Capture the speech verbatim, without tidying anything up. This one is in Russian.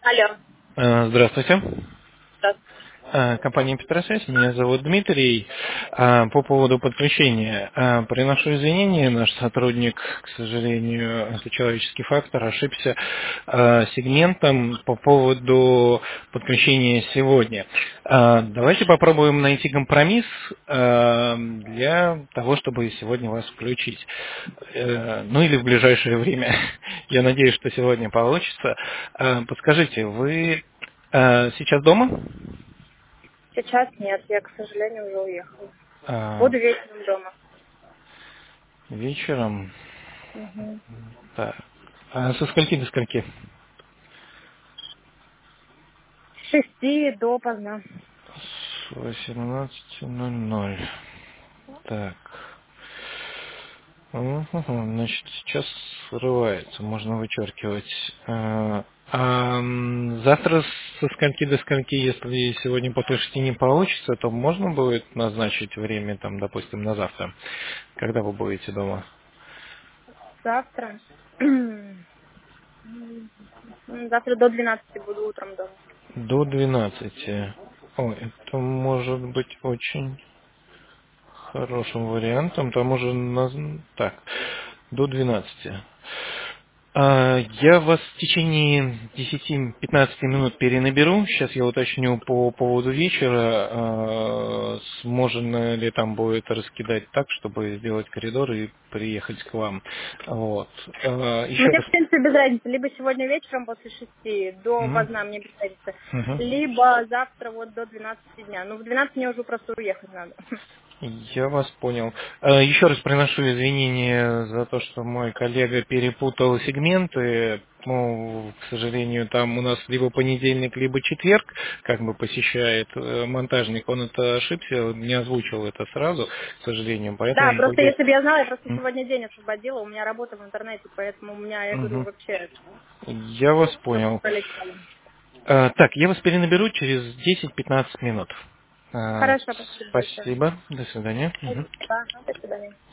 Алло. Э, Здравствуйте. Здравствуйте. Э, Компания Петросвязь, меня зовут Дмитрий. Э, По поводу подключения. э, Приношу извинения, наш сотрудник, к сожалению, это человеческий фактор, ошибся э, сегментом по поводу подключения сегодня. Э, Давайте попробуем найти компромисс э, для того, чтобы сегодня вас включить. Э, Ну или в ближайшее время. Я надеюсь, что сегодня получится. Э, Подскажите, вы Э, сейчас дома? Сейчас нет, я, к сожалению, уже уехала. А, Буду вечером дома. вечером. Угу. Так. А со скольки до скольки? С шести до поздна. С восемнадцати ноль ноль. Так. Мгм, значит, сейчас срывается, можно вычеркивать. А, а, м, завтра со скольки до скольки, если сегодня после шести не получится, то можно будет назначить время, там, допустим, на завтра, когда вы будете дома? Завтра. М, Завтра до двенадцати буду утром дома. До двенадцати. Ой, это может быть очень хорошим вариантом. Там уже наз- так, до двенадцати. А, Я вас в течение десяти-пятнадцати минут перенаберу. Сейчас я уточню по поводу вечера, а, сможем ли там будет раскидать так, чтобы сделать коридор и приехать к вам. Вот. А, Еще Мне, раз. в принципе, без разницы. Либо сегодня вечером после шести до Мгм. поздна, мне без разницы. Мгм. Либо завтра вот до двенадцати дня. Ну, в двенадцать мне уже просто уехать надо. Я вас понял. Э, Еще раз приношу извинения за то, что мой коллега перепутал сегменты. Ну, к сожалению, там у нас либо понедельник, либо четверг, как бы посещает э, монтажник. Он это ошибся, он не озвучил это сразу, к сожалению. Да, Поэтому просто будет... если бы я знала, я просто М, сегодня день освободила, у меня работа в интернете, поэтому у меня, я говорю, мгм. вообще Я вас все понял. пролетело. Э, Так, я вас перенаберу через десять-пятнадцать минут. Э, Хорошо, спасибо большое. Спасибо. До свидания. Мгм. Спасибо. До свидания.